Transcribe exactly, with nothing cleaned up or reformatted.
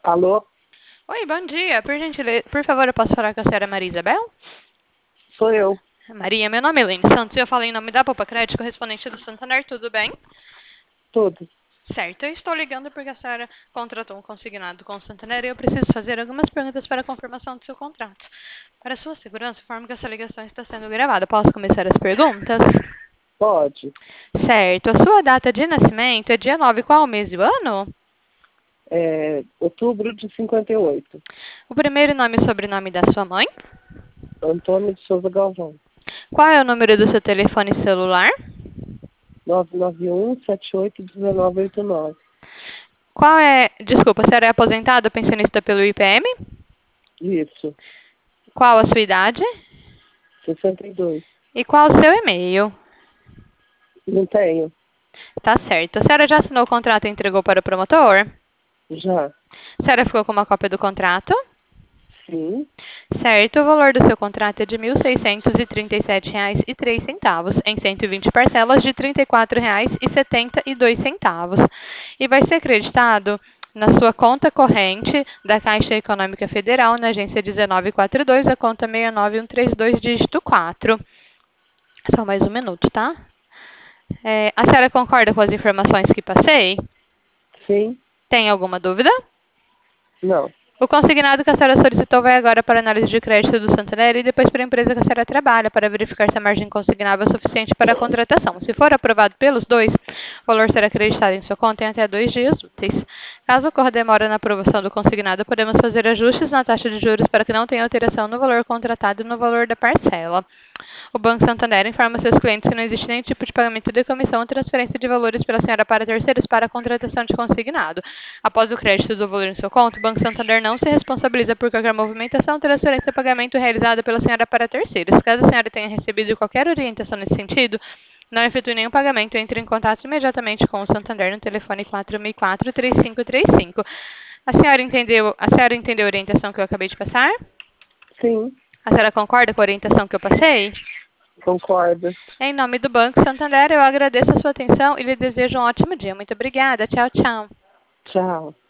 Alô, Oi, bom dia. Por gentileza, por favor, eu posso falar com a senhora Maria Isabel? sou eu. Maria, meu nome é Helene Santos e eu falei em nome da Poupa Crédito, correspondente do Santander, tudo bem? Tudo. Certo, eu estou ligando porque a senhora contratou um consignado com o Santander e eu preciso fazer algumas perguntas para a confirmação do seu contrato. Para sua segurança, informo que essa ligação está sendo gravada. Posso começar as perguntas? Pode. Certo, a sua data de nascimento é dia nove, qual o mês e o ano? É, outubro de cinquenta e oito. O primeiro nome e sobrenome da sua mãe? Antônio de Souza Galvão. Qual é o número do seu telefone celular? nove nove um, sete oito, um nove oito nove. Qual é. Desculpa, a senhora é aposentada ou pensionista pelo I P M? Isso. Qual a sua idade? sessenta e dois. E qual o seu e-mail? Não tenho. Tá certo. A senhora já assinou o contrato e entregou para o promotor? Já. A senhora ficou com uma cópia do contrato? Sim. Certo, o valor do seu contrato é de mil seiscentos e trinta e sete reais e três centavos, em cento e vinte parcelas de trinta e quatro reais e setenta e dois centavos. E vai ser acreditado na sua conta corrente da Caixa Econômica Federal, na agência dezenove quarenta e dois, a conta seis nove um três dois, dígito quatro. Só mais um minuto, tá? É, a senhora concorda com as informações que passei? Sim. Tem alguma dúvida? Não. O consignado que a senhora solicitou vai agora para a análise de crédito do Santander e depois para a empresa que a senhora trabalha para verificar se a margem consignável é suficiente para a contratação. Se for aprovado pelos dois, o valor será acreditado em sua conta em até dois dias úteis. Caso ocorra demora na aprovação do consignado, podemos fazer ajustes na taxa de juros para que não tenha alteração no valor contratado e no valor da parcela. O Banco Santander informa seus clientes que não existe nenhum tipo de pagamento de comissão ou transferência de valores pela senhora para terceiros para a contratação de consignado. Após o crédito do valor em sua conta, o Banco Santander não se responsabiliza por qualquer movimentação, transferência ou pagamento realizada pela senhora para terceiros. Caso a senhora tenha recebido qualquer orientação nesse sentido, não efetue nenhum pagamento, entre em contato imediatamente com o Santander no telefone quatro seis quatro, três cinco três cinco. A senhora entendeu, a senhora entendeu a orientação que eu acabei de passar? Sim. A senhora concorda com a orientação que eu passei? Concordo. Em nome do Banco Santander, eu agradeço a sua atenção e lhe desejo um ótimo dia. Muito obrigada. Tchau, tchau. Tchau.